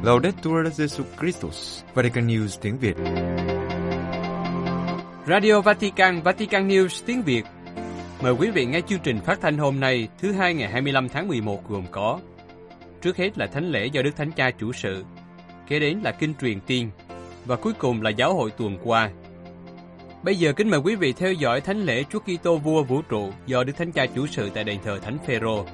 Laudetur Jesus Christus, Vatican News tiếng Việt. Radio Vatican, Vatican News tiếng Việt. Mời quý vị nghe chương trình phát thanh hôm nay, thứ Hai ngày 25 tháng 11 gồm có: trước hết là thánh lễ do Đức Thánh Cha chủ sự, kế đến là kinh truyền tiên, và cuối cùng là giáo hội tuần qua. Bây giờ kính mời quý vị theo dõi thánh lễ Chúa Kitô Vua Vũ trụ do Đức Thánh Cha chủ sự tại đền thờ Thánh Phêrô.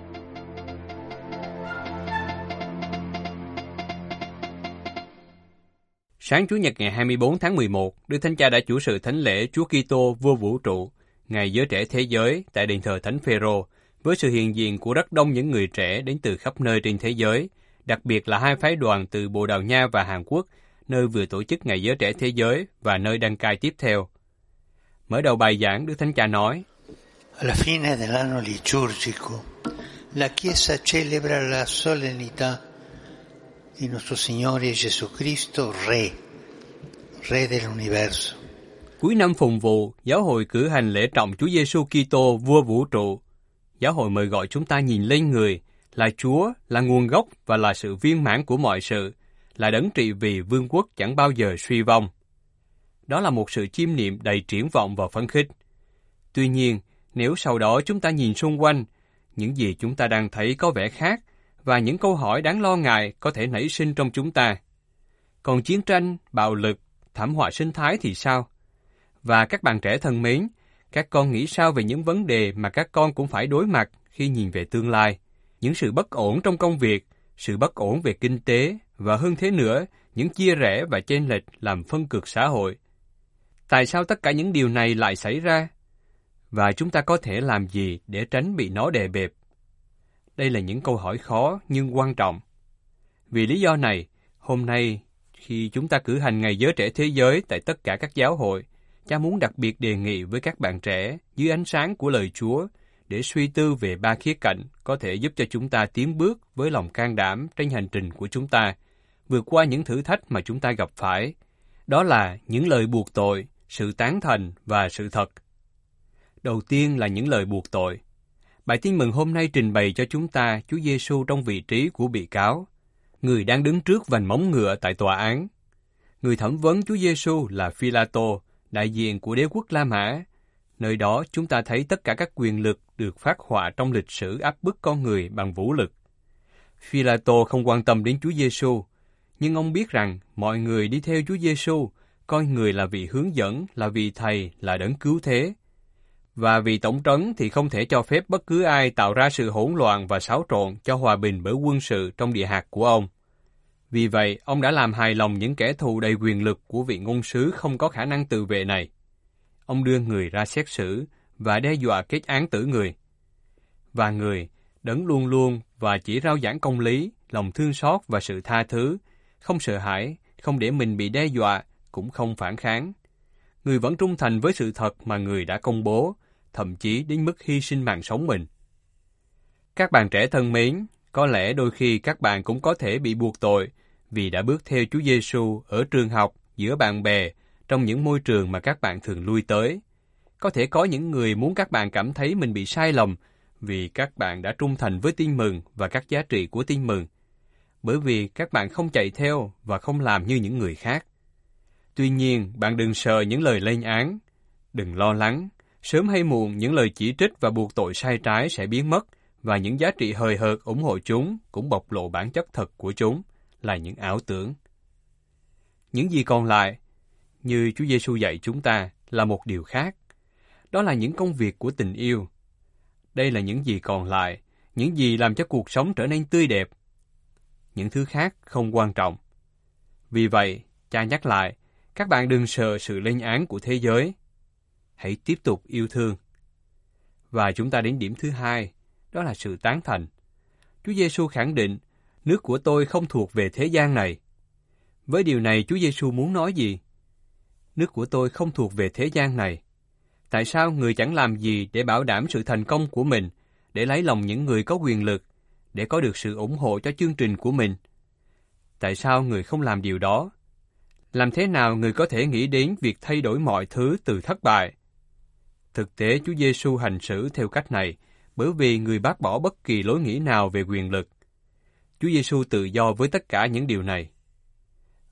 Sáng Chủ nhật ngày 24 tháng 11, Đức Thánh Cha đã chủ sự thánh lễ Chúa Kitô Vua Vũ trụ, Ngày Giới Trẻ Thế Giới tại đền thờ Thánh Phêrô, với sự hiện diện của rất đông những người trẻ đến từ khắp nơi trên thế giới, đặc biệt là hai phái đoàn từ Bồ Đào Nha và Hàn Quốc, nơi vừa tổ chức Ngày Giới Trẻ Thế Giới và nơi đăng cai tiếp theo. Mở đầu bài giảng, Đức Thánh Cha nói: Alla fine dell'anno liturgico, la Chiesa celebra la solennità di nostro Signore Gesù Cristo, Re dell'universo. Cuối năm Phùng Vụ, Giáo hội cử hành lễ trọng Chúa Giêsu Kitô Vua Vũ trụ. Giáo hội mời gọi chúng ta nhìn lên Người, là Chúa, là nguồn gốc và là sự viên mãn của mọi sự, là đấng trị vì vương quốc chẳng bao giờ suy vong. Đó là một sự chiêm niệm đầy triển vọng và phấn khích. Tuy nhiên, nếu sau đó chúng ta nhìn xung quanh, những gì chúng ta đang thấy có vẻ khác, và những câu hỏi đáng lo ngại có thể nảy sinh trong chúng ta. Còn chiến tranh, bạo lực, thảm họa sinh thái thì sao? Và các bạn trẻ thân mến, các con nghĩ sao về những vấn đề mà các con cũng phải đối mặt khi nhìn về tương lai? Những sự bất ổn trong công việc, sự bất ổn về kinh tế, và hơn thế nữa, những chia rẽ và chênh lệch làm phân cực xã hội. Tại sao tất cả những điều này lại xảy ra? Và chúng ta có thể làm gì để tránh bị nó đè bẹp? Đây là những câu hỏi khó nhưng quan trọng. Vì lý do này, hôm nay, khi chúng ta cử hành Ngày Giới Trẻ Thế Giới tại tất cả các giáo hội, Cha muốn đặc biệt đề nghị với các bạn trẻ dưới ánh sáng của lời Chúa để suy tư về ba khía cạnh có thể giúp cho chúng ta tiến bước với lòng can đảm trên hành trình của chúng ta, vượt qua những thử thách mà chúng ta gặp phải. Đó là những lời buộc tội, sự tán thành và sự thật. Đầu tiên là những lời buộc tội. Bài tin mừng hôm nay trình bày cho chúng ta Chúa Giêsu trong vị trí của bị cáo, người đang đứng trước vành móng ngựa tại tòa án. Người thẩm vấn Chúa Giêsu là Phi-la-tô, đại diện của đế quốc La Mã. Nơi đó chúng ta thấy tất cả các quyền lực được phác họa trong lịch sử áp bức con người bằng vũ lực. Phi-la-tô không quan tâm đến Chúa Giêsu, nhưng ông biết rằng mọi người đi theo Chúa Giêsu coi người là vị hướng dẫn, là vị thầy, là đấng cứu thế. Và vì tổng trấn thì không thể cho phép bất cứ ai tạo ra sự hỗn loạn và xáo trộn cho hòa bình bởi quân sự trong địa hạt của ông. Vì vậy, ông đã làm hài lòng những kẻ thù đầy quyền lực của vị ngôn sứ không có khả năng tự vệ này. Ông đưa người ra xét xử và đe dọa kết án tử người. Và người, đấng luôn luôn và chỉ rao giảng công lý, lòng thương xót và sự tha thứ, không sợ hãi, không để mình bị đe dọa, cũng không phản kháng. Người vẫn trung thành với sự thật mà người đã công bố, thậm chí đến mức hy sinh mạng sống mình. Các bạn trẻ thân mến, có lẽ đôi khi các bạn cũng có thể bị buộc tội vì đã bước theo Chúa Giêsu ở trường học, giữa bạn bè, trong những môi trường mà các bạn thường lui tới. Có thể có những người muốn các bạn cảm thấy mình bị sai lầm vì các bạn đã trung thành với tin mừng và các giá trị của tin mừng, bởi vì các bạn không chạy theo và không làm như những người khác. Tuy nhiên, bạn đừng sợ những lời lên án, đừng lo lắng, sớm hay muộn những lời chỉ trích và buộc tội sai trái sẽ biến mất, và những giá trị hời hợt ủng hộ chúng cũng bộc lộ bản chất thật của chúng, là những ảo tưởng. Những gì còn lại, như Chúa Giêsu dạy chúng ta, là một điều khác. Đó là những công việc của tình yêu. Đây là những gì còn lại, những gì làm cho cuộc sống trở nên tươi đẹp. Những thứ khác không quan trọng. Vì vậy, Cha nhắc lại, các bạn đừng sợ sự lên án của thế giới. Hãy tiếp tục yêu thương. Và chúng ta đến điểm thứ hai, đó là sự tán thành. Chúa Giêsu khẳng định, nước của tôi không thuộc về thế gian này. Với điều này Chúa Giêsu muốn nói gì? Nước của tôi không thuộc về thế gian này. Tại sao người chẳng làm gì để bảo đảm sự thành công của mình, để lấy lòng những người có quyền lực, để có được sự ủng hộ cho chương trình của mình? Tại sao người không làm điều đó? Làm thế nào người có thể nghĩ đến việc thay đổi mọi thứ từ thất bại? Thực tế Chúa Giêsu hành xử theo cách này bởi vì người bác bỏ bất kỳ lối nghĩ nào về quyền lực. Chúa Giêsu tự do với tất cả những điều này.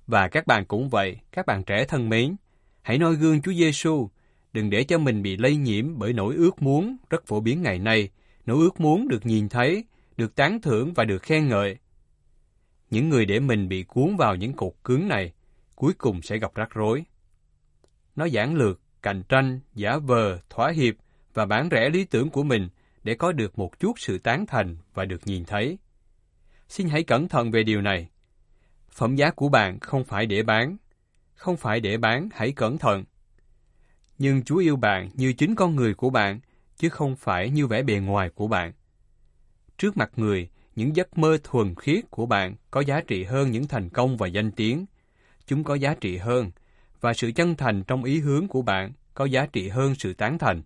Và các bạn cũng vậy, các bạn trẻ thân mến, hãy noi gương Chúa Giêsu, đừng để cho mình bị lây nhiễm bởi nỗi ước muốn rất phổ biến ngày nay, nỗi ước muốn được nhìn thấy, được tán thưởng và được khen ngợi. Những người để mình bị cuốn vào những cột cứng này, cuối cùng sẽ gặp rắc rối. Nó giản lược, cạnh tranh, giả vờ, thỏa hiệp và bán rẻ lý tưởng của mình để có được một chút sự tán thành và được nhìn thấy. Xin hãy cẩn thận về điều này. Phẩm giá của bạn không phải để bán. Không phải để bán, hãy cẩn thận. Nhưng Chúa yêu bạn như chính con người của bạn, chứ không phải như vẻ bề ngoài của bạn. Trước mặt người, những giấc mơ thuần khiết của bạn có giá trị hơn những thành công và danh tiếng. Chúng có giá trị hơn, và sự chân thành trong ý hướng của bạn có giá trị hơn sự tán thành.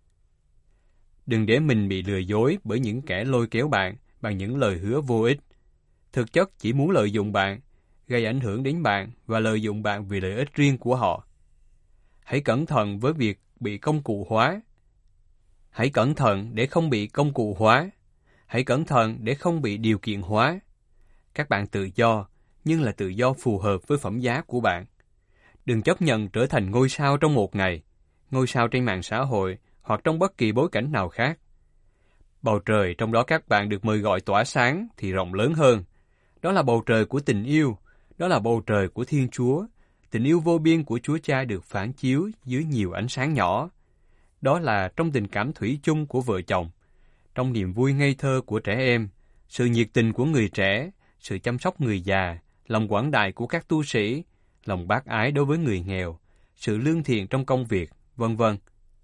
Đừng để mình bị lừa dối bởi những kẻ lôi kéo bạn bằng những lời hứa vô ích. Thực chất chỉ muốn lợi dụng bạn, gây ảnh hưởng đến bạn và lợi dụng bạn vì lợi ích riêng của họ. Hãy cẩn thận với việc bị công cụ hóa. Hãy cẩn thận để không bị công cụ hóa. Hãy cẩn thận để không bị điều kiện hóa. Các bạn tự do, nhưng là tự do phù hợp với phẩm giá của bạn. Đừng chấp nhận trở thành ngôi sao trong một ngày, ngôi sao trên mạng xã hội hoặc trong bất kỳ bối cảnh nào khác. Bầu trời trong đó các bạn được mời gọi tỏa sáng thì rộng lớn hơn. Đó là bầu trời của tình yêu, đó là bầu trời của Thiên Chúa. Tình yêu vô biên của Chúa Cha được phản chiếu dưới nhiều ánh sáng nhỏ. Đó là trong tình cảm thủy chung của vợ chồng, trong niềm vui ngây thơ của trẻ em, sự nhiệt tình của người trẻ, sự chăm sóc người già, lòng quảng đại của các tu sĩ, lòng bác ái đối với người nghèo, sự lương thiện trong công việc, vân vân.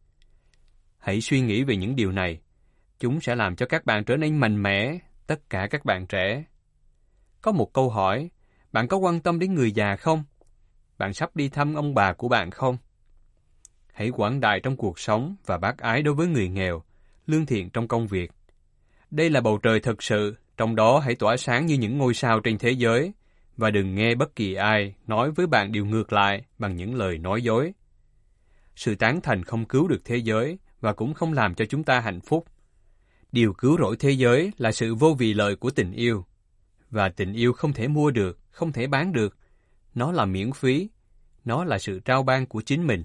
Hãy suy nghĩ về những điều này. Chúng sẽ làm cho các bạn trở nên mạnh mẽ, tất cả các bạn trẻ. Có một câu hỏi, bạn có quan tâm đến người già không? Bạn sắp đi thăm ông bà của bạn không? Hãy quảng đại trong cuộc sống và bác ái đối với người nghèo, lương thiện trong công việc. Đây là bầu trời thực sự, trong đó hãy tỏa sáng như những ngôi sao trên thế giới, và đừng nghe bất kỳ ai nói với bạn điều ngược lại bằng những lời nói dối. Sự tán thành không cứu được thế giới và cũng không làm cho chúng ta hạnh phúc. Điều cứu rỗi thế giới là sự vô vị lợi của tình yêu. Và tình yêu không thể mua được, không thể bán được. Nó là miễn phí. Nó là sự trao ban của chính mình.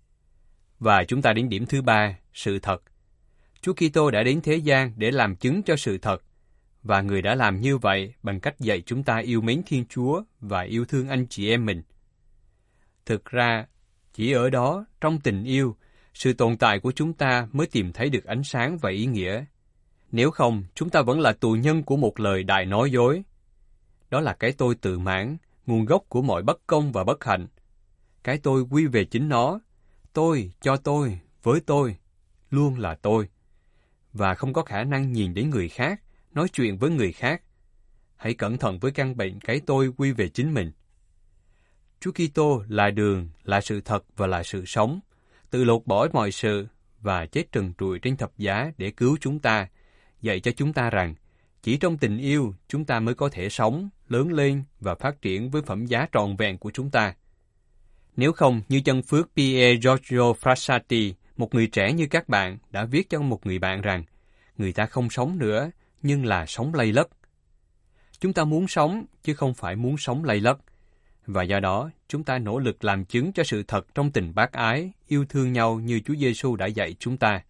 Và chúng ta đến điểm thứ 3, sự thật. Chúa Kitô đã đến thế gian để làm chứng cho sự thật. Và Người đã làm như vậy bằng cách dạy chúng ta yêu mến Thiên Chúa và yêu thương anh chị em mình. Thực ra, chỉ ở đó, trong tình yêu, sự tồn tại của chúng ta mới tìm thấy được ánh sáng và ý nghĩa. Nếu không, chúng ta vẫn là tù nhân của một lời đại nói dối. Đó là cái tôi tự mãn, nguồn gốc của mọi bất công và bất hạnh. Cái tôi quy về chính nó. Tôi, cho tôi, với tôi, luôn là tôi. Và không có khả năng nhìn đến người khác, nói chuyện với người khác. Hãy cẩn thận với căn bệnh cái tôi quy về chính mình. Chúa Kitô là đường, là sự thật và là sự sống, tự lột bỏ mọi sự và chết trần trụi trên thập giá để cứu chúng ta, dạy cho chúng ta rằng chỉ trong tình yêu chúng ta mới có thể sống, lớn lên và phát triển với phẩm giá trọn vẹn của chúng ta. Nếu không, như chân phước Pier Giorgio Frassati, một người trẻ như các bạn, đã viết cho một người bạn rằng người ta không sống nữa, nhưng là sống lây lất. Chúng ta muốn sống, chứ không phải muốn sống lây lất. Và do đó, chúng ta nỗ lực làm chứng cho sự thật trong tình bác ái, yêu thương nhau như Chúa Giêsu đã dạy chúng ta.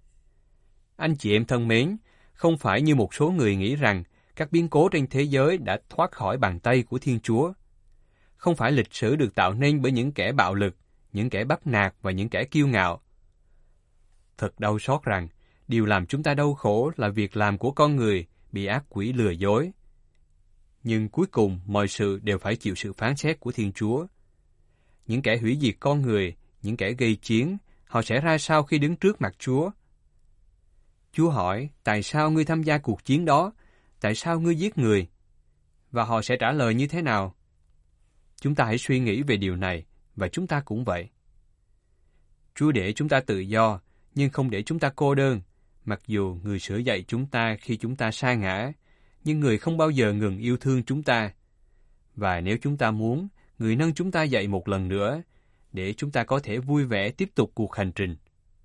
Anh chị em thân mến, không phải như một số người nghĩ rằng các biến cố trên thế giới đã thoát khỏi bàn tay của Thiên Chúa. Không phải lịch sử được tạo nên bởi những kẻ bạo lực, những kẻ bắt nạt và những kẻ kiêu ngạo. Thật đau xót rằng, điều làm chúng ta đau khổ là việc làm của con người bị ác quỷ lừa dối. Nhưng cuối cùng, mọi sự đều phải chịu sự phán xét của Thiên Chúa. Những kẻ hủy diệt con người, những kẻ gây chiến, họ sẽ ra sao khi đứng trước mặt Chúa? Chúa hỏi, tại sao ngươi tham gia cuộc chiến đó? Tại sao ngươi giết người? Và họ sẽ trả lời như thế nào? Chúng ta hãy suy nghĩ về điều này, và chúng ta cũng vậy. Chúa để chúng ta tự do, nhưng không để chúng ta cô đơn, mặc dù Người sửa dạy chúng ta khi chúng ta sa ngã, nhưng Người không bao giờ ngừng yêu thương chúng ta. Và nếu chúng ta muốn, Người nâng chúng ta dậy một lần nữa, để chúng ta có thể vui vẻ tiếp tục cuộc hành trình.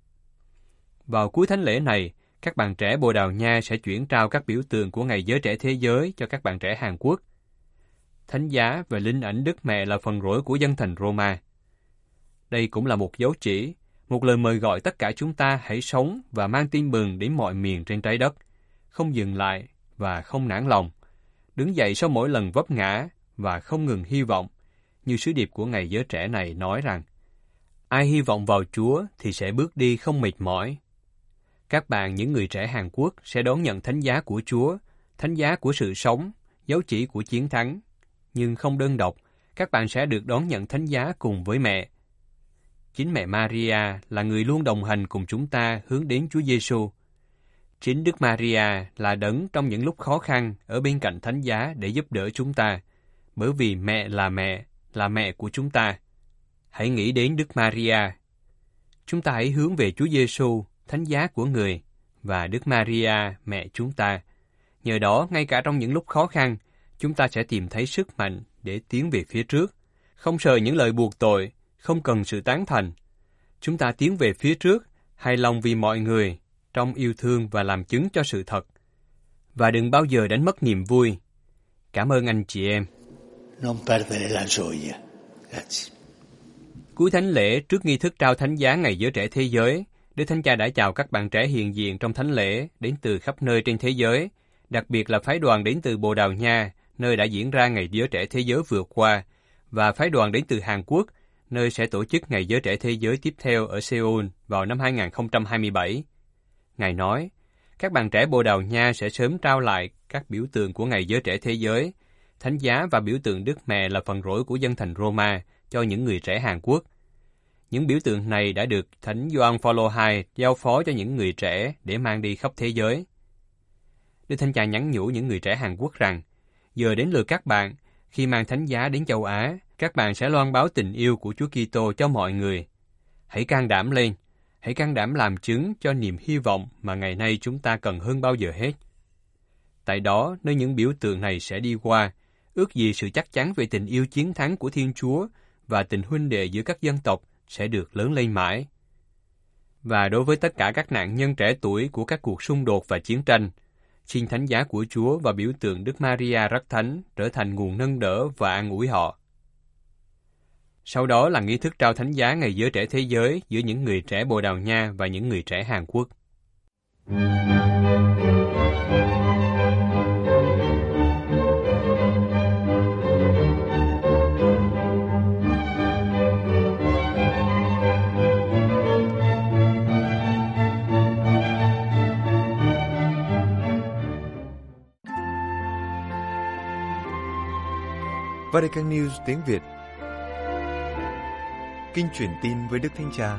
Vào cuối thánh lễ này, các bạn trẻ Bồ Đào Nha sẽ chuyển trao các biểu tượng của Ngày Giới Trẻ Thế Giới cho các bạn trẻ Hàn Quốc. thánh giá và linh ảnh Đức Mẹ là phần rỗi của dân thành Roma. Đây cũng là một dấu chỉ, một lời mời gọi tất cả chúng ta hãy sống và mang tin mừng đến mọi miền trên trái đất, không dừng lại và không nản lòng, đứng dậy sau mỗi lần vấp ngã và không ngừng hy vọng, như sứ điệp của ngày giới trẻ này nói rằng, ai hy vọng vào Chúa thì sẽ bước đi không mệt mỏi. Các bạn, những người trẻ Hàn Quốc, sẽ đón nhận thánh giá của Chúa, thánh giá của sự sống, dấu chỉ của chiến thắng. Nhưng không đơn độc, các bạn sẽ được đón nhận thánh giá cùng với mẹ. Chính mẹ Maria là người luôn đồng hành cùng chúng ta hướng đến Chúa Giêsu. Chính Đức Maria là đấng trong những lúc khó khăn ở bên cạnh thánh giá để giúp đỡ chúng ta, bởi vì mẹ là mẹ của chúng ta. Hãy nghĩ đến Đức Maria. Chúng ta hãy hướng về Chúa Giêsu, thánh giá của người, và Đức Maria, mẹ chúng ta. Nhờ đó, ngay cả trong những lúc khó khăn, chúng ta sẽ tìm thấy sức mạnh để tiến về phía trước, không sợ những lời buộc tội, không cần sự tán thành. Chúng ta tiến về phía trước, hài lòng vì mọi người, trong yêu thương và làm chứng cho sự thật. Và đừng bao giờ đánh mất niềm vui. Cảm ơn anh chị em. Non perdere la gioia. Grazie. Cuối thánh lễ, trước nghi thức trao thánh giá ngày giới trẻ thế giới, Đức Thánh Cha đã chào các bạn trẻ hiện diện trong thánh lễ đến từ khắp nơi trên thế giới, đặc biệt là phái đoàn đến từ Bồ Đào Nha, nơi đã diễn ra ngày giới trẻ thế giới vừa qua, và phái đoàn đến từ Hàn Quốc, nơi sẽ tổ chức ngày giới trẻ thế giới tiếp theo ở Seoul vào năm 2027. Ngài nói, các bạn trẻ Bồ Đào Nha sẽ sớm trao lại các biểu tượng của ngày giới trẻ thế giới, thánh giá và biểu tượng Đức Mẹ là phần rỗi của dân thành Roma cho những người trẻ Hàn Quốc. Những biểu tượng này đã được Thánh Gioan Phaolô II giao phó cho những người trẻ để mang đi khắp thế giới. Đức Thánh Cha nhắn nhủ những người trẻ Hàn Quốc rằng, giờ đến lượt các bạn, khi mang thánh giá đến châu Á, các bạn sẽ loan báo tình yêu của Chúa Kitô cho mọi người. Hãy can đảm lên, hãy can đảm làm chứng cho niềm hy vọng mà ngày nay chúng ta cần hơn bao giờ hết. Tại đó, nơi những biểu tượng này sẽ đi qua, ước gì sự chắc chắn về tình yêu chiến thắng của Thiên Chúa và tình huynh đệ giữa các dân tộc sẽ được lớn lên mãi. Và đối với tất cả các nạn nhân trẻ tuổi của các cuộc xung đột và chiến tranh, xin thánh giá của Chúa và biểu tượng Đức Maria rất thánh trở thành nguồn nâng đỡ và an ủi họ. Sau đó là nghi thức trao thánh giá ngày giới trẻ thế giới giữa những người trẻ Bồ Đào Nha và những người trẻ Hàn Quốc. Vatican News tiếng Việt. Kinh truyền tin với Đức Thánh Cha.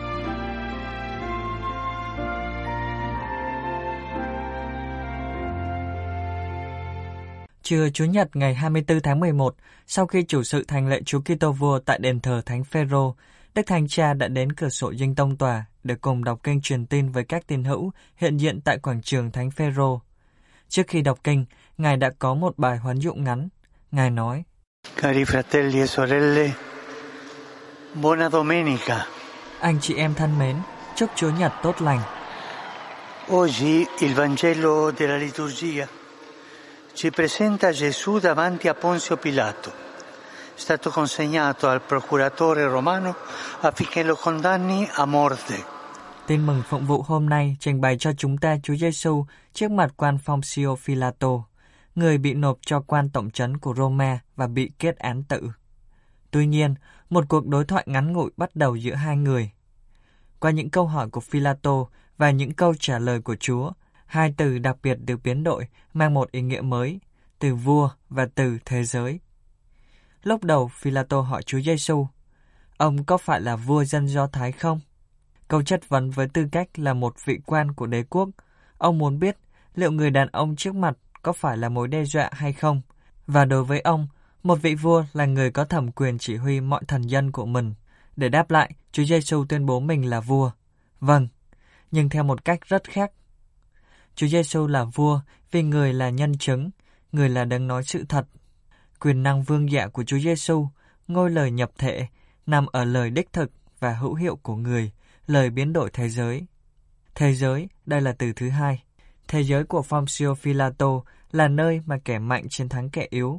Trưa Chủ nhật ngày 24 tháng 11, sau khi chủ sự thành lễ Chúa Kitô Vua tại đền thờ Thánh Phêrô, Đức Thánh Cha đã đến cửa sổ dinh tông tòa để cùng đọc kinh truyền tin với các tín hữu hiện diện tại quảng trường Thánh Phêrô. Trước khi đọc kinh, Ngài đã có một bài huấn dụ ngắn. Ngài nói: Cari fratelli e sorelle, buona domenica. Anh chị em thân mến, chúc Chúa Nhật tốt lành. Oggi il Vangelo della liturgia ci presenta Gesù davanti a Ponzio Pilato, stato consegnato al procuratore romano affinché lo condanni a morte. Tin mừng phụng vụ hôm nay trình bày cho chúng ta Chúa Giêsu trước mặt quan Ponzio Pilato, người bị nộp cho quan tổng trấn của Roma và bị kết án tử. Tuy nhiên, một cuộc đối thoại ngắn ngủi bắt đầu giữa hai người. Qua những câu hỏi của Pilato và những câu trả lời của Chúa, hai từ đặc biệt được biến đổi mang một ý nghĩa mới, từ vua và từ thế giới. Lúc đầu, Pilato hỏi Chúa Giêsu, ông có phải là vua dân Do Thái không? Câu chất vấn với tư cách là một vị quan của đế quốc. Ông muốn biết liệu người đàn ông trước mặt có phải là mối đe dọa hay không? Và đối với ông, một vị vua là người có thẩm quyền chỉ huy mọi thần dân của mình. Để đáp lại, Chúa Giêsu tuyên bố mình là vua. Vâng, nhưng theo một cách rất khác. Chúa Giêsu là vua vì người là nhân chứng, người là đấng nói sự thật. Quyền năng vương dạ của Chúa Giêsu, ngôi lời nhập thể, nằm ở lời đích thực và hữu hiệu của người, lời biến đổi thế giới. Thế giới, đây là từ thứ hai. Thế giới của Ponzio Pilato là nơi mà kẻ mạnh chiến thắng kẻ yếu.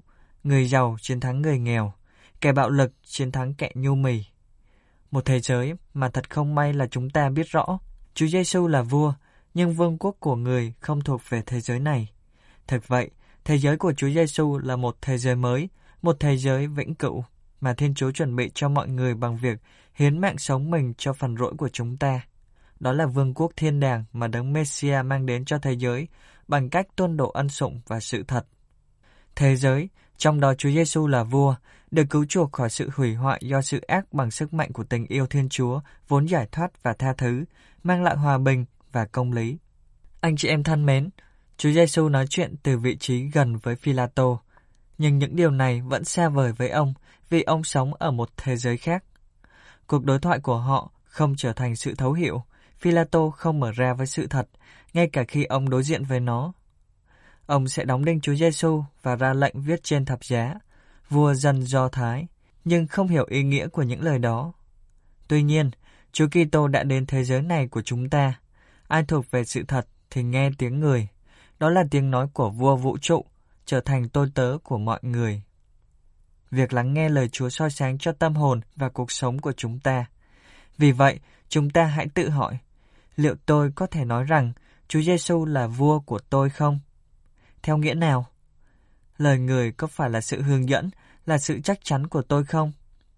người giàu chiến thắng người nghèo, kẻ bạo lực chiến thắng kẻ nhu mì. Một thế giới mà thật không may là chúng ta biết rõ, Chúa Giêsu là vua, nhưng vương quốc của người không thuộc về thế giới này. Thực vậy, thế giới của Chúa Giêsu là một thế giới mới, một thế giới vĩnh cửu mà Thiên Chúa chuẩn bị cho mọi người bằng việc hiến mạng sống mình cho phần lỗi của chúng ta. Đó là vương quốc thiên đàng mà Đấng Messiah mang đến cho thế giới bằng cách tuôn đổ ân sủng và sự thật. Thế giới, trong đó Chúa Giêsu là vua, được cứu chuộc khỏi sự hủy hoại do sự ác bằng sức mạnh của tình yêu Thiên Chúa, vốn giải thoát và tha thứ, mang lại hòa bình và công lý. Anh chị em thân mến, Chúa Giêsu nói chuyện từ vị trí gần với Phi-la-tô, nhưng những điều này vẫn xa vời với ông vì ông sống ở một thế giới khác. Cuộc đối thoại của họ không trở thành sự thấu hiểu, Phi-la-tô không mở ra với sự thật, ngay cả khi ông đối diện với nó. Ông sẽ đóng đinh Chúa Giêsu và ra lệnh viết trên thập giá, vua dân Do Thái, nhưng không hiểu ý nghĩa của những lời đó. Tuy nhiên, Chúa Kitô đã đến thế giới này của chúng ta. Ai thuộc về sự thật thì nghe tiếng người. Đó là tiếng nói của vua vũ trụ, trở thành tôi tớ của mọi người. Việc lắng nghe lời Chúa soi sáng cho tâm hồn và cuộc sống của chúng ta. Vì vậy, chúng ta hãy tự hỏi, liệu tôi có thể nói rằng Chúa Giêsu là vua của tôi không? Theo nghĩa nào? Lời người có phải là sự hướng dẫn, là sự chắc chắn của tôi không?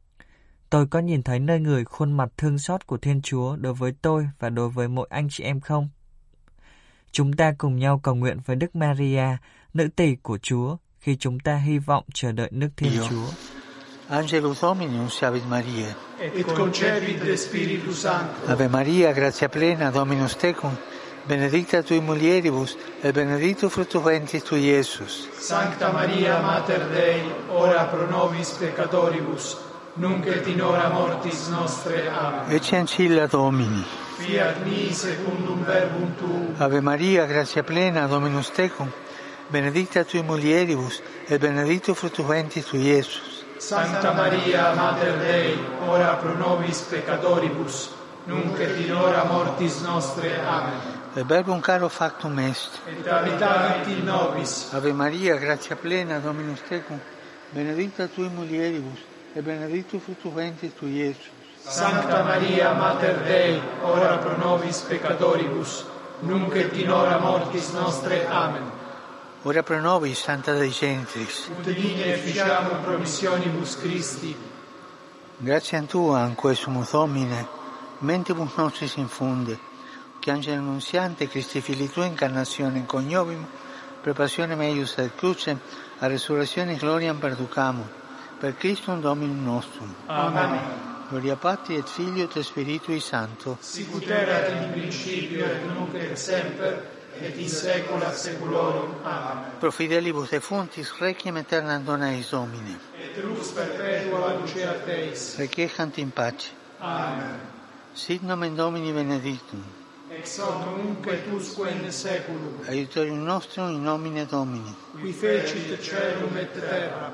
Tôi có nhìn thấy nơi người khuôn mặt thương xót của Thiên Chúa đối với tôi và đối với mỗi anh chị em không? Chúng ta cùng nhau cầu nguyện với Đức Maria, nữ tỳ của Chúa, khi chúng ta hy vọng chờ đợi nước Thiên Chúa. Angelus Domini, unciavit Maria. Et concepit de Spiritu Sancto. Ave Maria, gratia plena, Dominus tecum, benedicta tui mulieribus, et benedictus fructus ventris tui, Iesus. Sancta Maria, Mater Dei, ora pro nobis peccatoribus, nunc et in hora mortis nostre. Amen. Ecce ancilla Domini. Fiat mi secundum verbum tuum. Ave Maria, gratia plena, Dominus tecum, benedicta tui mulieribus, et benedictus fructus ventris tui, Iesus. Sancta Maria, Mater Dei, ora pro nobis peccatoribus, nunc et in hora mortis nostre. Amen. Et verbum caro factum est. Et habitavit in nobis. Ave Maria, gratia plena, Dominus tecum, benedicta tui mulieribus, et benedictus fructus ventris tui, Iesus. Sancta Maria, Mater Dei, ora pro nobis peccatoribus, nunc et in hora mortis nostre. Amen. Ora pro nobis, Santa Dei Genitrix. Ut digne efficiamur promissionibus Christi. Grazie a Tua, anque sumus Domine, mentibus nostris infunde, che angelo annunziante Christi Filii Tua incarnazione coniovim, per passionem eius et crucem, a resurrectione gloriam perducamur, per Christum Dominum nostrum. Amen. Gloria Patri et Filio et Spiritui Sancto. Sic ut erat in principio et nunc et semper, et in saecula saeculorum. Amen. Pro fidelibus defunctis requiem aeternam dona eis Domine. Et lux perpetua luceat eis. Requiescant in pace. Amen. Sit nomen Domini benedictum. Ex hoc nunc et usque in saeculum. Aiutorium nostrum in nomine Domini. Qui fecit caelum et terram.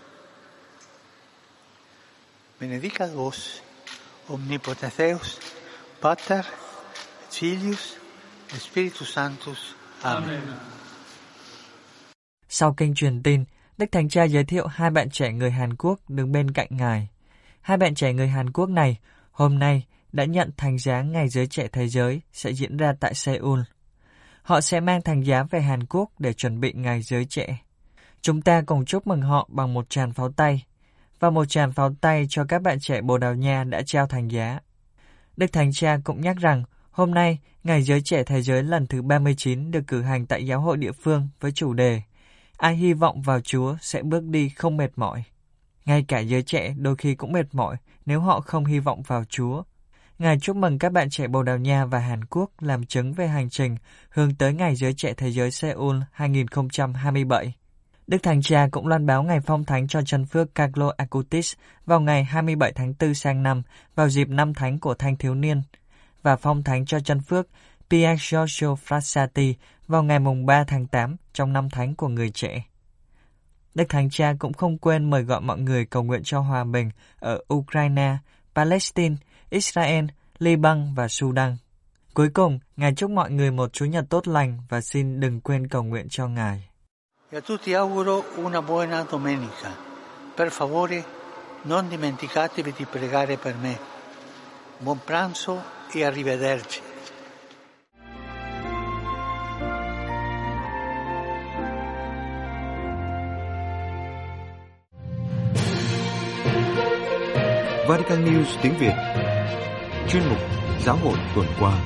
Benedicat vos, omnipotens Deus, Pater, et Filius, et Spiritus Sanctus. Amen. Amen. Sau kênh truyền tin, Đức Thánh Cha giới thiệu hai bạn trẻ người Hàn Quốc đứng bên cạnh Ngài. Hai bạn trẻ người Hàn Quốc này hôm nay đã nhận thánh giá Ngày Giới Trẻ Thế Giới sẽ diễn ra tại Seoul. Họ sẽ mang thánh giá về Hàn Quốc để chuẩn bị Ngày Giới Trẻ. Chúng ta cùng chúc mừng họ bằng một tràng pháo tay, và một tràng pháo tay cho các bạn trẻ Bồ Đào Nha đã trao thánh giá. Đức Thánh Cha cũng nhắc rằng hôm nay Ngày Giới Trẻ Thế Giới lần thứ 39 được cử hành tại giáo hội địa phương với chủ đề Ai hy vọng vào Chúa sẽ bước đi không mệt mỏi. Ngay cả giới trẻ đôi khi cũng mệt mỏi nếu họ không hy vọng vào Chúa. Ngài chúc mừng các bạn trẻ Bồ Đào Nha và Hàn Quốc làm chứng về hành trình hướng tới Ngày Giới Trẻ Thế Giới Seoul 2027. Đức Thánh Cha cũng loan báo ngày phong thánh cho chân phước Carlo Acutis vào ngày 27 tháng 4 sang năm vào dịp năm thánh của thanh thiếu niên, và phong thánh cho chân phước Pier Giorgio Frassati vào ngày 3 tháng 8 trong năm thánh của người trẻ. Đức Thánh Cha cũng không quên mời gọi mọi người cầu nguyện cho hòa bình ở Ukraine, Palestine, Israel, Liban và Sudan. Cuối cùng, Ngài chúc mọi người một Chủ nhật tốt lành và xin đừng quên cầu nguyện cho Ngài. E a tutti auguro una buona domenica. Per favore, non dimenticatevi di pregare per me. Buon pranzo e arrivederci. Vatican News tiếng Việt. Chuyên mục Giáo hội tuần qua.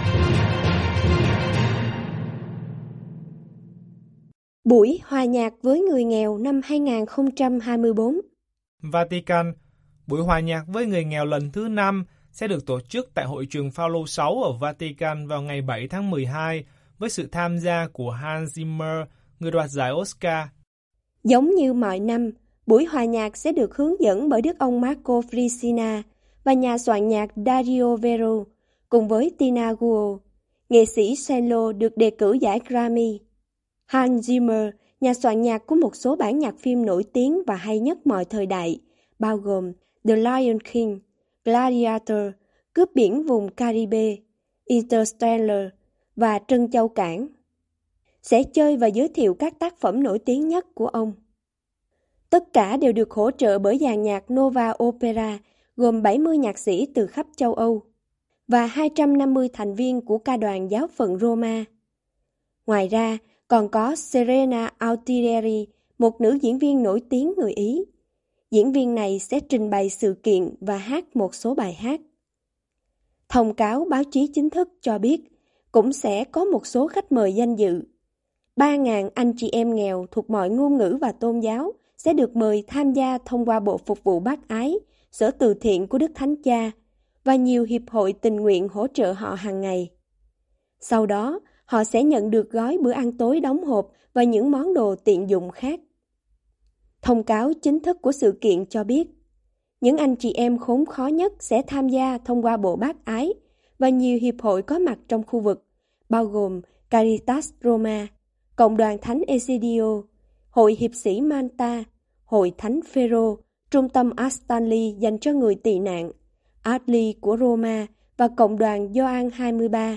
Buổi hòa nhạc với người nghèo năm 2024. Vatican, buổi hòa nhạc với người nghèo lần thứ 5 sẽ được tổ chức tại hội trường Phaolô 6 ở Vatican vào ngày 7 tháng 12 với sự tham gia của Hans Zimmer, người đoạt giải Oscar. Giống như mọi năm, buổi hòa nhạc sẽ được hướng dẫn bởi Đức ông Marco Frisina và nhà soạn nhạc Dario Vero cùng với Tina Guo, nghệ sĩ cello được đề cử giải Grammy. Hans Zimmer, nhà soạn nhạc của một số bản nhạc phim nổi tiếng và hay nhất mọi thời đại, bao gồm The Lion King, Gladiator, Cướp biển vùng Caribe, Interstellar và Trân Châu Cảng, sẽ chơi và giới thiệu các tác phẩm nổi tiếng nhất của ông. Tất cả đều được hỗ trợ bởi dàn nhạc Nova Opera, gồm 70 nhạc sĩ từ khắp châu Âu và 250 thành viên của ca đoàn giáo phận Roma. Ngoài ra, còn có Serena Altieri, một nữ diễn viên nổi tiếng người Ý. Diễn viên này sẽ trình bày sự kiện và hát một số bài hát. Thông cáo báo chí chính thức cho biết cũng sẽ có một số khách mời danh dự. 3.000 anh chị em nghèo thuộc mọi ngôn ngữ và tôn giáo sẽ được mời tham gia thông qua Bộ Phục vụ Bác Ái, Sở Từ thiện của Đức Thánh Cha và nhiều hiệp hội tình nguyện hỗ trợ họ hàng ngày. Sau đó, họ sẽ nhận được gói bữa ăn tối đóng hộp và những món đồ tiện dụng khác. Thông cáo chính thức của sự kiện cho biết, những anh chị em khốn khó nhất sẽ tham gia thông qua Bộ Bác Ái và nhiều hiệp hội có mặt trong khu vực, bao gồm Caritas Roma, Cộng đoàn Thánh Egidio, Hội Hiệp sĩ Malta, Hội Thánh Phêrô, Trung tâm Stanley dành cho người tị nạn, Adli của Roma và Cộng đoàn Gioan 23.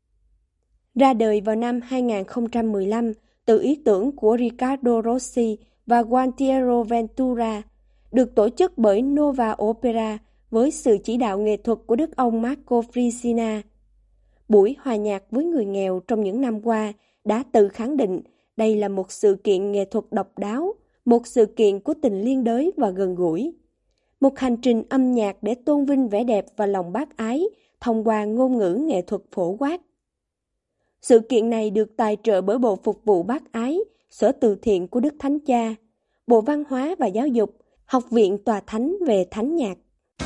Ra đời vào năm 2015 từ ý tưởng của Riccardo Rossi và Gualtiero Ventura, được tổ chức bởi Nova Opera với sự chỉ đạo nghệ thuật của Đức ông Marco Frisina. Buổi hòa nhạc với người nghèo trong những năm qua đã tự khẳng định đây là một sự kiện nghệ thuật độc đáo, một sự kiện của tình liên đới và gần gũi. Một hành trình âm nhạc để tôn vinh vẻ đẹp và lòng bác ái thông qua ngôn ngữ nghệ thuật phổ quát. Sự kiện này được tài trợ bởi Bộ Phục vụ Bác Ái, Sở Từ thiện của Đức Thánh Cha, Bộ Văn hóa và Giáo dục, Học viện Tòa Thánh về Thánh nhạc.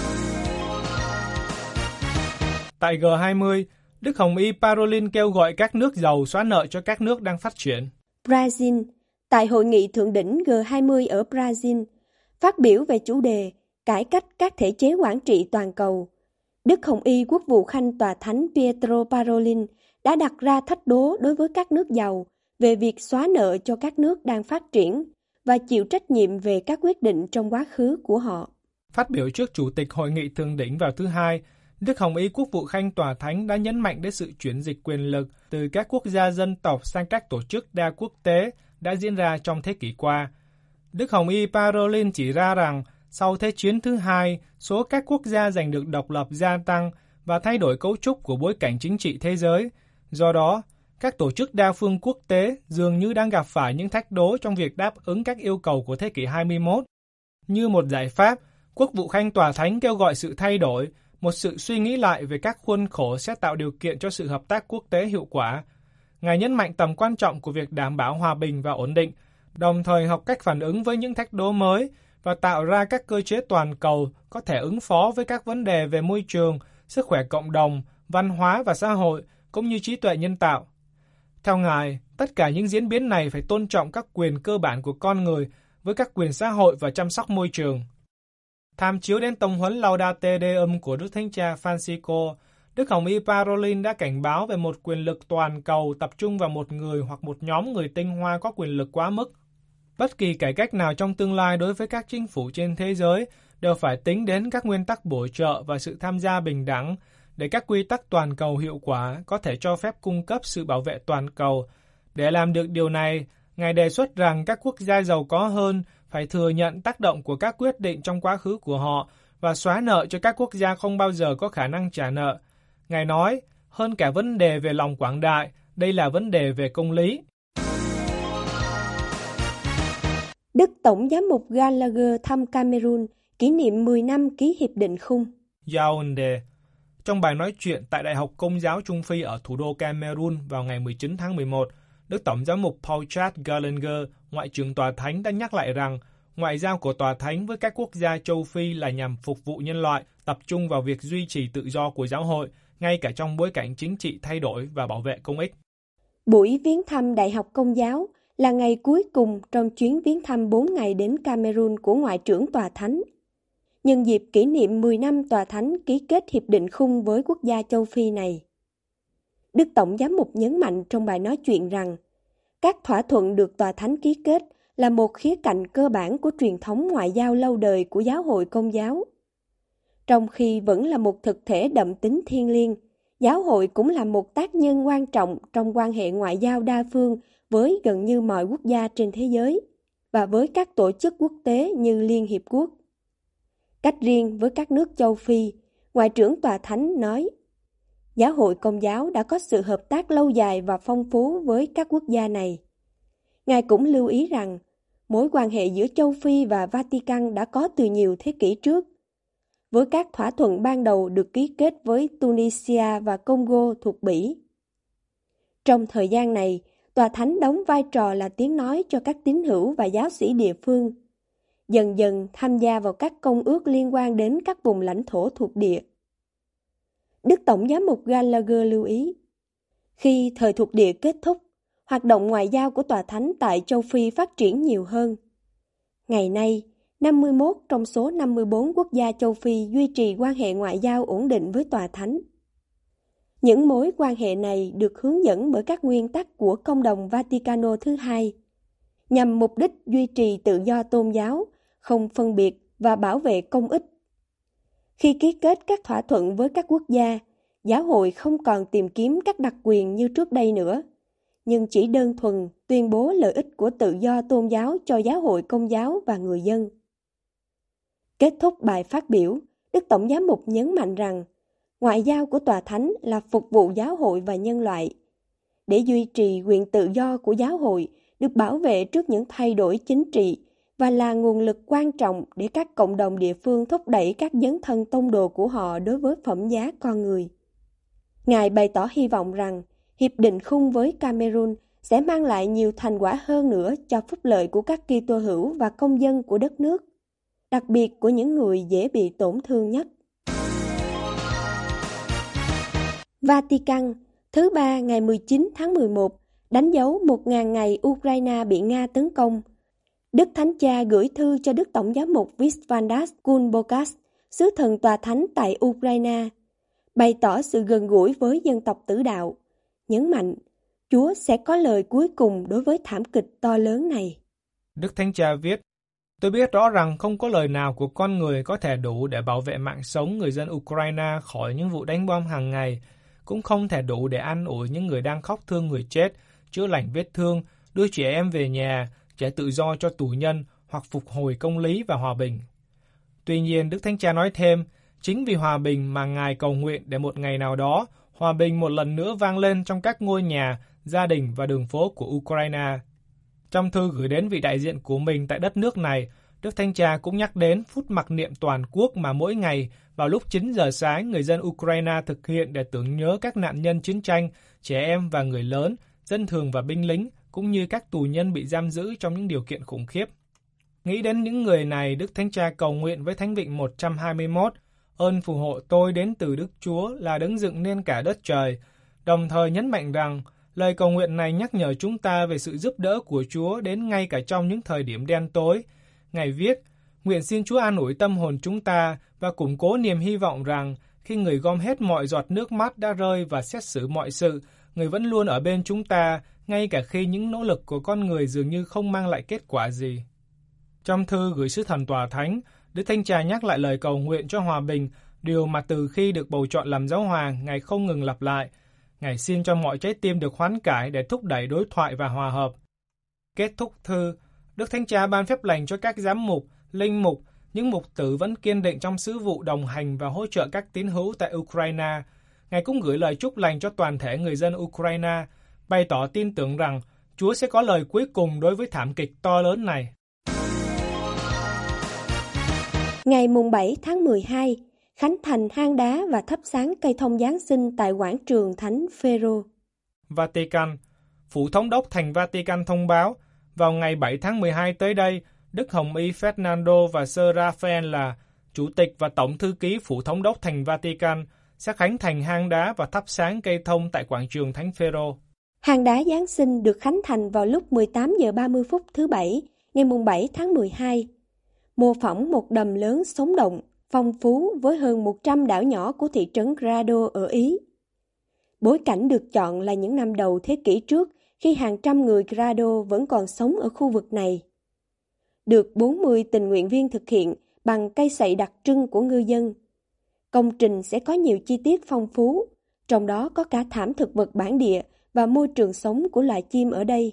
Tại G20, Đức Hồng Y Parolin kêu gọi các nước giàu xóa nợ cho các nước đang phát triển. Brazil, tại Hội nghị Thượng đỉnh G20 ở Brazil, phát biểu về chủ đề Cải cách các thể chế quản trị toàn cầu, Đức Hồng Y Quốc vụ Khanh Tòa Thánh Pietro Parolin đã đặt ra thách đố đối với các nước giàu về việc xóa nợ cho các nước đang phát triển và chịu trách nhiệm về các quyết định trong quá khứ của họ. Phát biểu trước Chủ tịch Hội nghị Thượng đỉnh vào thứ Hai, Đức Hồng Y Quốc vụ Khanh Tòa Thánh đã nhấn mạnh đến sự chuyển dịch quyền lực từ các quốc gia dân tộc sang các tổ chức đa quốc tế đã diễn ra trong thế kỷ qua. Đức Hồng Y Parolin chỉ ra rằng sau Thế chiến thứ hai, số các quốc gia giành được độc lập gia tăng và thay đổi cấu trúc của bối cảnh chính trị thế giới. Do đó, các tổ chức đa phương quốc tế dường như đang gặp phải những thách đố trong việc đáp ứng các yêu cầu của thế kỷ 21. Như một giải pháp, Quốc vụ Khanh Tòa Thánh kêu gọi sự thay đổi, một sự suy nghĩ lại về các khuôn khổ sẽ tạo điều kiện cho sự hợp tác quốc tế hiệu quả. Ngài nhấn mạnh tầm quan trọng của việc đảm bảo hòa bình và ổn định, đồng thời học cách phản ứng với những thách đố mới và tạo ra các cơ chế toàn cầu có thể ứng phó với các vấn đề về môi trường, sức khỏe cộng đồng, văn hóa và xã hội, cũng như trí tuệ nhân tạo. Theo Ngài, tất cả những diễn biến này phải tôn trọng các quyền cơ bản của con người với các quyền xã hội và chăm sóc môi trường. Tham chiếu đến tông huấn Laudate Deum của Đức Thánh Cha Francisco, Đức Hồng Y Parolin đã cảnh báo về một quyền lực toàn cầu tập trung vào một người hoặc một nhóm người tinh hoa có quyền lực quá mức. Bất kỳ cải cách nào trong tương lai đối với các chính phủ trên thế giới đều phải tính đến các nguyên tắc bổ trợ và sự tham gia bình đẳng để các quy tắc toàn cầu hiệu quả có thể cho phép cung cấp sự bảo vệ toàn cầu. Để làm được điều này, Ngài đề xuất rằng các quốc gia giàu có hơn phải thừa nhận tác động của các quyết định trong quá khứ của họ và xóa nợ cho các quốc gia không bao giờ có khả năng trả nợ. Ngài nói, hơn cả vấn đề về lòng quảng đại, đây là vấn đề về công lý. Đức Tổng giám mục Gallagher thăm Cameroon, kỷ niệm 10 năm ký hiệp định khung. Yaoundé. Trong bài nói chuyện tại Đại học Công giáo Trung Phi ở thủ đô Cameroon vào ngày 19 tháng 11, Đức Tổng giám mục Paul Chad Gallagher, Ngoại trưởng Tòa Thánh đã nhắc lại rằng ngoại giao của Tòa Thánh với các quốc gia châu Phi là nhằm phục vụ nhân loại, tập trung vào việc duy trì tự do của giáo hội, ngay cả trong bối cảnh chính trị thay đổi và bảo vệ công ích. Buổi viếng thăm Đại học Công giáo là ngày cuối cùng trong chuyến viếng thăm 4 ngày đến Cameroon của Ngoại trưởng Tòa Thánh. Nhân dịp kỷ niệm 10 năm Tòa Thánh ký kết hiệp định khung với quốc gia châu Phi này, Đức Tổng giám mục nhấn mạnh trong bài nói chuyện rằng các thỏa thuận được Tòa Thánh ký kết là một khía cạnh cơ bản của truyền thống ngoại giao lâu đời của giáo hội Công giáo. Trong khi vẫn là một thực thể đậm tính thiêng liêng, giáo hội cũng là một tác nhân quan trọng trong quan hệ ngoại giao đa phương với gần như mọi quốc gia trên thế giới và với các tổ chức quốc tế như Liên Hiệp Quốc. Cách riêng với các nước châu Phi, Ngoại trưởng Tòa Thánh nói, giáo hội Công giáo đã có sự hợp tác lâu dài và phong phú với các quốc gia này. Ngài cũng lưu ý rằng, mối quan hệ giữa châu Phi và Vatican đã có từ nhiều thế kỷ trước, với các thỏa thuận ban đầu được ký kết với Tunisia và Congo thuộc Bỉ. Trong thời gian này, Tòa Thánh đóng vai trò là tiếng nói cho các tín hữu và giáo sĩ địa phương, dần dần tham gia vào các công ước liên quan đến các vùng lãnh thổ thuộc địa. Đức Tổng giám mục Gallagher lưu ý, khi thời thuộc địa kết thúc, hoạt động ngoại giao của Tòa Thánh tại châu Phi phát triển nhiều hơn. Ngày nay, 51 trong số 54 quốc gia châu Phi duy trì quan hệ ngoại giao ổn định với Tòa Thánh. Những mối quan hệ này được hướng dẫn bởi các nguyên tắc của Công đồng Vaticano thứ hai, nhằm mục đích duy trì tự do tôn giáo, không phân biệt và bảo vệ công ích. Khi ký kết các thỏa thuận với các quốc gia, giáo hội không còn tìm kiếm các đặc quyền như trước đây nữa, nhưng chỉ đơn thuần tuyên bố lợi ích của tự do tôn giáo cho giáo hội Công giáo và người dân. Kết thúc bài phát biểu, Đức Tổng giám mục nhấn mạnh rằng ngoại giao của Tòa Thánh là phục vụ giáo hội và nhân loại, để duy trì quyền tự do của giáo hội được bảo vệ trước những thay đổi chính trị và là nguồn lực quan trọng để các cộng đồng địa phương thúc đẩy các dấn thân tông đồ của họ đối với phẩm giá con người. Ngài bày tỏ hy vọng rằng hiệp định khung với Cameroon sẽ mang lại nhiều thành quả hơn nữa cho phúc lợi của các Kitô hữu và công dân của đất nước, đặc biệt của những người dễ bị tổn thương nhất. Vatican, thứ Ba ngày 19 tháng 11, đánh dấu 1.000 ngày Ukraine bị Nga tấn công. Đức Thánh Cha gửi thư cho Đức Tổng giám mục Visvaldas Kulbokas, sứ thần Tòa Thánh tại Ukraine, bày tỏ sự gần gũi với dân tộc tử đạo, nhấn mạnh Chúa sẽ có lời cuối cùng đối với thảm kịch to lớn này. Đức Thánh Cha viết, tôi biết rõ rằng không có lời nào của con người có thể đủ để bảo vệ mạng sống người dân Ukraine khỏi những vụ đánh bom hàng ngày, cũng không thể đủ để an ủi những người đang khóc thương người chết, chữa lành vết thương, đưa trẻ em về nhà, trả tự do cho tù nhân hoặc phục hồi công lý và hòa bình. Tuy nhiên, Đức Thánh Cha nói thêm, chính vì hòa bình mà Ngài cầu nguyện để một ngày nào đó, hòa bình một lần nữa vang lên trong các ngôi nhà, gia đình và đường phố của Ukraine. Trong thư gửi đến vị đại diện của mình tại đất nước này, Đức Thánh Cha cũng nhắc đến phút mặc niệm toàn quốc mà mỗi ngày vào lúc 9 giờ sáng người dân Ukraine thực hiện để tưởng nhớ các nạn nhân chiến tranh, trẻ em và người lớn, dân thường và binh lính, cũng như các tù nhân bị giam giữ trong những điều kiện khủng khiếp. Nghĩ đến những người này, Đức Thánh Cha cầu nguyện với Thánh Vịnh 121, ơn phù hộ tôi đến từ Đức Chúa là đấng dựng nên cả đất trời, đồng thời nhấn mạnh rằng lời cầu nguyện này nhắc nhở chúng ta về sự giúp đỡ của Chúa đến ngay cả trong những thời điểm đen tối. Ngài viết, nguyện xin Chúa an ủi tâm hồn chúng ta và củng cố niềm hy vọng rằng khi Người gom hết mọi giọt nước mắt đã rơi và xét xử mọi sự, Người vẫn luôn ở bên chúng ta, ngay cả khi những nỗ lực của con người dường như không mang lại kết quả gì. Trong thư gửi sứ thần Tòa Thánh, Đức Thánh Cha nhắc lại lời cầu nguyện cho hòa bình, điều mà từ khi được bầu chọn làm giáo hoàng, Ngài không ngừng lặp lại. Ngài xin cho mọi trái tim được hoán cải để thúc đẩy đối thoại và hòa hợp. Kết thúc thư, Đức Thánh Cha ban phép lành cho các giám mục, linh mục, những mục tử vẫn kiên định trong sứ vụ đồng hành và hỗ trợ các tín hữu tại Ukraine. Ngài cũng gửi lời chúc lành cho toàn thể người dân Ukraine, bày tỏ tin tưởng rằng Chúa sẽ có lời cuối cùng đối với thảm kịch to lớn này. Ngày mùng 7 tháng 12, khánh thành hang đá và thắp sáng cây thông Giáng sinh tại quảng trường Thánh Phêrô. Vatican, Phủ Thống đốc Thành Vatican thông báo, vào ngày 7 tháng 12 tới đây, Đức Hồng Y Fernando và Sir Raphael là Chủ tịch và Tổng Thư ký Phủ Thống đốc Thành Vatican sẽ khánh thành hang đá và thắp sáng cây thông tại quảng trường Thánh Phêrô. Hang đá Giáng sinh được khánh thành vào lúc 18 giờ 30 phút thứ Bảy, ngày mùng 7 tháng 12. Mô phỏng một đầm lớn sống động, phong phú với hơn 100 đảo nhỏ của thị trấn Grado ở Ý. Bối cảnh được chọn là những năm đầu thế kỷ trước, khi hàng trăm người Grado vẫn còn sống ở khu vực này. Được 40 tình nguyện viên thực hiện bằng cây sậy đặc trưng của ngư dân. Công trình sẽ có nhiều chi tiết phong phú, trong đó có cả thảm thực vật bản địa và môi trường sống của loài chim ở đây.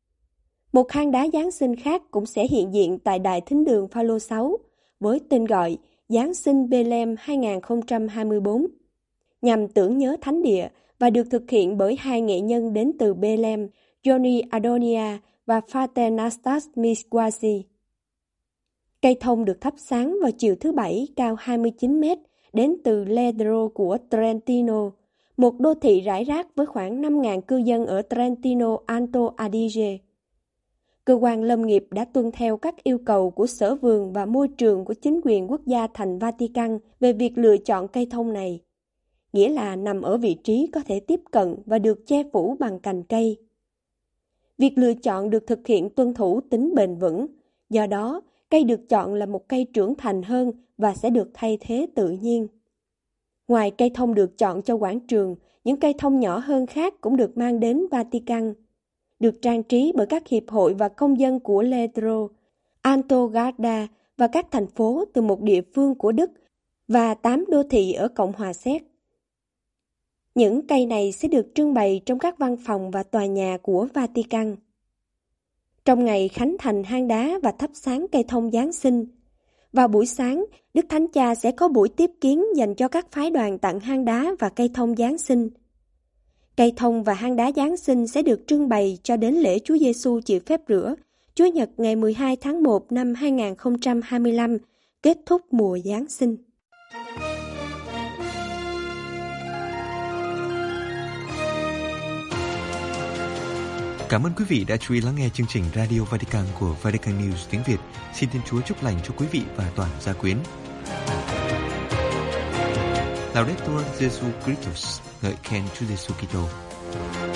Một hang đá Giáng sinh khác cũng sẽ hiện diện tại Đại Thính đường Phaolô 6 với tên gọi Giáng sinh Bethlehem 2024, nhằm tưởng nhớ thánh địa và được thực hiện bởi hai nghệ nhân đến từ Bethlehem, Johnny Adonia và Frater Nastas Misquasi. Cây thông được thắp sáng vào chiều thứ Bảy cao 29 mét đến từ Ledro của Trentino, một đô thị rải rác với khoảng 5.000 cư dân ở Trentino Alto Adige. Cơ quan lâm nghiệp đã tuân theo các yêu cầu của Sở Vườn và Môi trường của chính quyền quốc gia thành Vatican về việc lựa chọn cây thông này, nghĩa là nằm ở vị trí có thể tiếp cận và được che phủ bằng cành cây. Việc lựa chọn được thực hiện tuân thủ tính bền vững, do đó cây được chọn là một cây trưởng thành hơn và sẽ được thay thế tự nhiên. Ngoài cây thông được chọn cho quảng trường, những cây thông nhỏ hơn khác cũng được mang đến Vatican, được trang trí bởi các hiệp hội và công dân của Ledro, Alto Garda và các thành phố từ một địa phương của Đức và 8 đô thị ở Cộng hòa Séc. Những cây này sẽ được trưng bày trong các văn phòng và tòa nhà của Vatican. Trong ngày khánh thành hang đá và thắp sáng cây thông Giáng sinh, vào buổi sáng, Đức Thánh Cha sẽ có buổi tiếp kiến dành cho các phái đoàn tặng hang đá và cây thông Giáng sinh. Cây thông và hang đá Giáng sinh sẽ được trưng bày cho đến lễ Chúa Giêsu chịu phép rửa, Chúa Nhật ngày 12 tháng 1 năm 2025, kết thúc mùa Giáng sinh. Cảm ơn quý vị đã chú ý lắng nghe chương trình Radio Vatican của Vatican News tiếng Việt. Xin Thiên Chúa chúc lành cho quý vị và toàn gia quyến. Laudetur Jesu Christus, ngợi khen Chúa Giêsu Kitô.